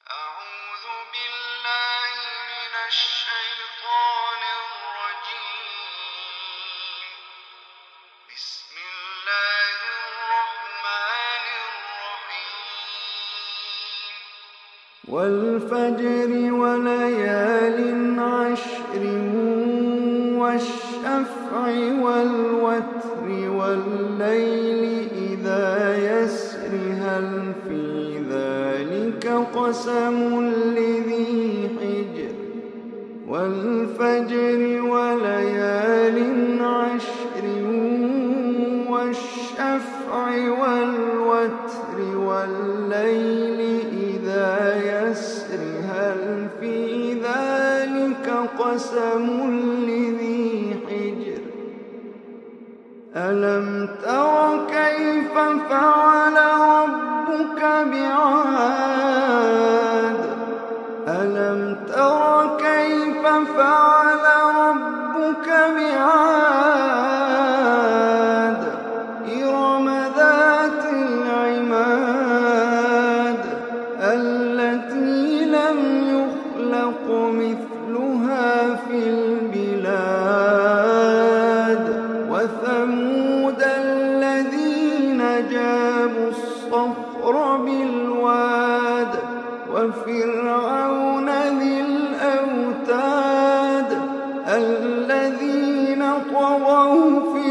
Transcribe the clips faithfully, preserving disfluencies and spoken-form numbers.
أعوذ بالله من الشيطان الرجيم. بسم الله الرحمن الرحيم. والفجر وليال عشر والشفع والوتر والليل إذا يسر هل في ذلك قسم لذي حجر والفجر وليال عشر والشفع والوتر والليل إذا يسر هل في ذلك قسم لذي حجر ألم تر كيف فعل ربك بعاد ألم تر كيف فعل ربك بعاد إرم ذات العماد التي لم يخلق مثلها في البلاد وثمود الذين جابوا الصخر بالواد وفرعون ذي الأوتاد الذين طغوا في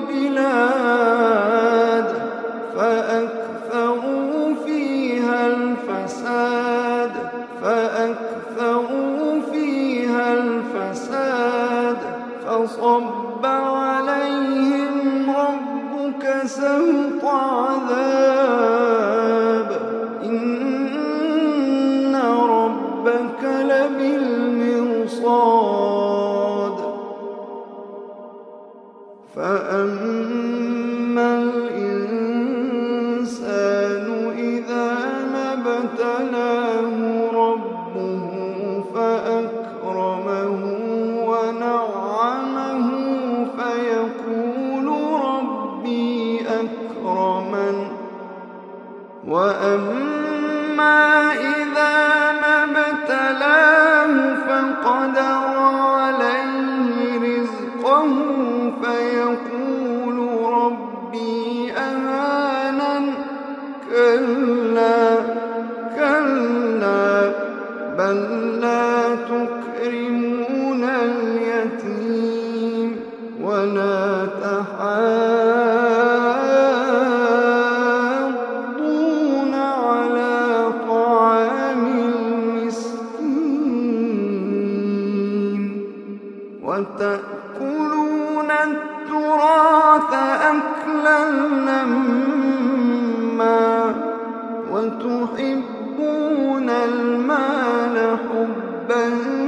البلاد فأكثروا فيها الفساد فأكثروا فيها الفساد فصب عليهم ربك سوط عذاب إن ربك لبالمرصاد فأما الإنسان إذا ما ابتلاه ربه فأكرمه ونعمه فيقول ربي أكرمن وأما إذا ما ابتلاه فقدر عليه رزقه فيقول ربي أهانن كلا كلا بل لا تكرمون اليتيم ولا تحاضون على طعام المسكين وتأكلون التراث أكلا لما وتحبون المال حبا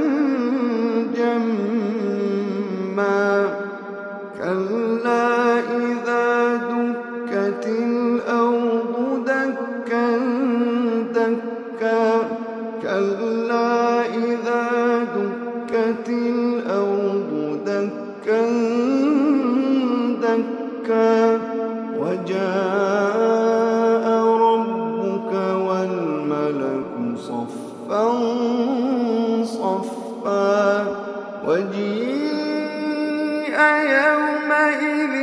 جما كلا إذا دكت الأرض دكا دكا كلا إذا دكت الأرض دكا دكا وجاء ربك والملك صفا صفا وجيء يومئذ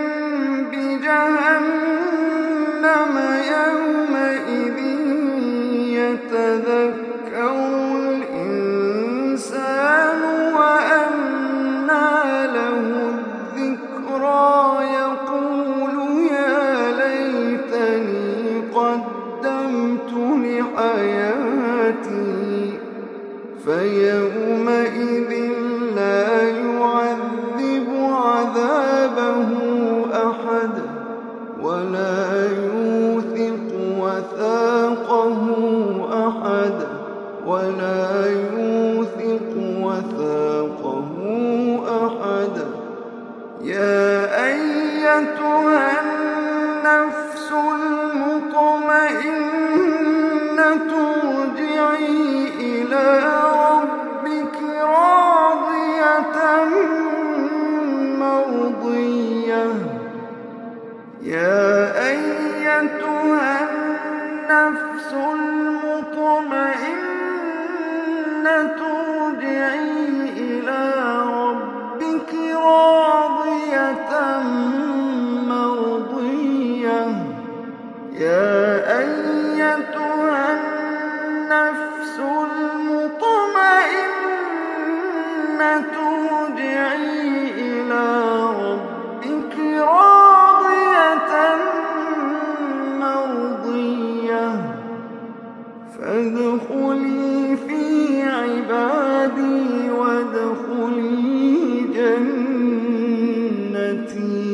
بجهنم يومئذ يتذكر الإنسان وأنى له الذكرى يقول يا ليتني قدمت لحياتي فيومئذ لا يعذب عذابه أحد ولا يوثق وثاقه أحد ولا يوثق وثاقه أحد يا أيتها النفس المطمئنة ارجعي إلى ربك راضية فادخلي في عبادي وادخلي جنتي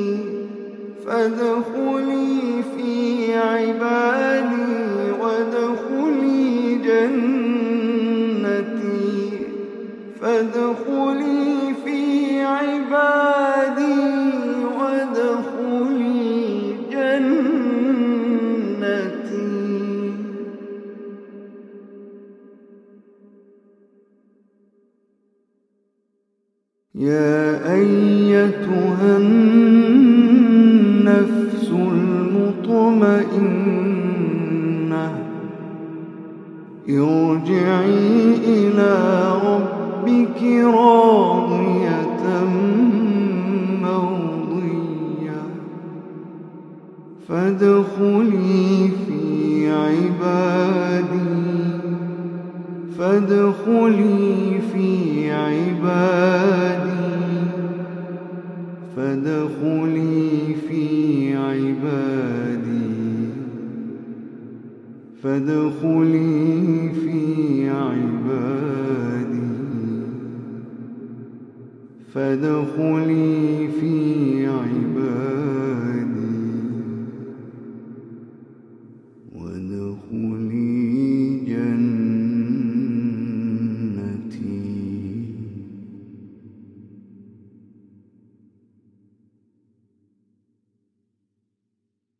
فادخلي في عبادي وادخلي جنتي فادخلي في عبادي وادخلي جنتي. يا أيتها النفس المطمئنة ارجعي إلى ربك راضية مرضية فادخلي في عبادي فادخلي في عبادي فادخلي في عبادي فادخلي في عبادي فادخلي في عبادي